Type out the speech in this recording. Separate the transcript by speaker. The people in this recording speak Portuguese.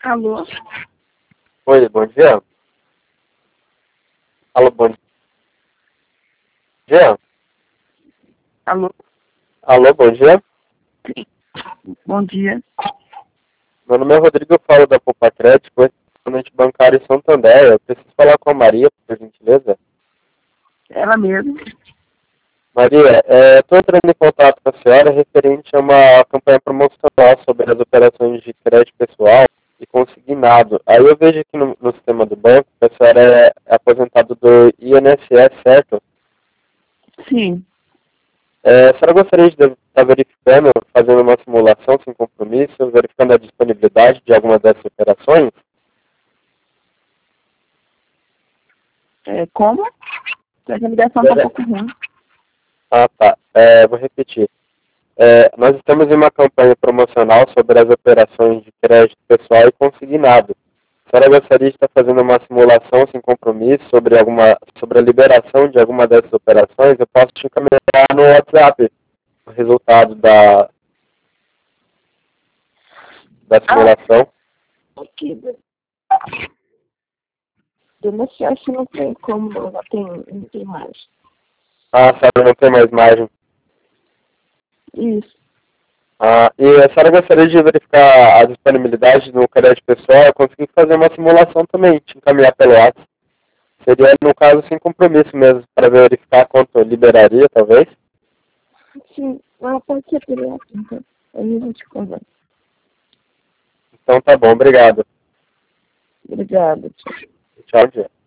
Speaker 1: Alô?
Speaker 2: Oi, bom dia. Alô, bom dia.
Speaker 1: Alô?
Speaker 2: Alô, bom dia.
Speaker 1: Bom dia.
Speaker 2: Meu nome é Rodrigo, eu falo da Poupa Crédito, correspondente bancário em Santander. Eu preciso falar com a Maria, por gentileza.
Speaker 1: Ela mesma.
Speaker 2: Maria, estou entrando em contato com a senhora referente a uma campanha promocional sobre as operações de crédito pessoal e consignado. Aí eu vejo aqui no sistema do banco que a senhora é aposentada do INSS, certo?
Speaker 1: Sim.
Speaker 2: A senhora gostaria de estar verificando, fazendo uma simulação sem compromisso, verificando a disponibilidade de alguma dessas operações?
Speaker 1: Como? A ligação está um pouco ruim.
Speaker 2: Ah, tá. Vou repetir. Nós estamos em uma campanha promocional sobre as operações de crédito pessoal e consignado. A senhora gostaria de estar fazendo uma simulação sem compromisso sobre a liberação de alguma dessas operações? Eu posso te encaminhar no WhatsApp o resultado da simulação.
Speaker 1: Aqui. INSS não tem como, não tem mais.
Speaker 2: Ah, a senhora não tem mais margem.
Speaker 1: Isso.
Speaker 2: E a senhora gostaria de verificar a disponibilidade no crédito pessoal? Eu consegui fazer uma simulação também, te encaminhar pelo WhatsApp. Seria, no caso, sem compromisso mesmo, para verificar quanto liberaria, talvez?
Speaker 1: Sim. Pode ser direto, então. Aí a gente conversa.
Speaker 2: Então tá bom, obrigado.
Speaker 1: Obrigada.
Speaker 2: Tchau, dia.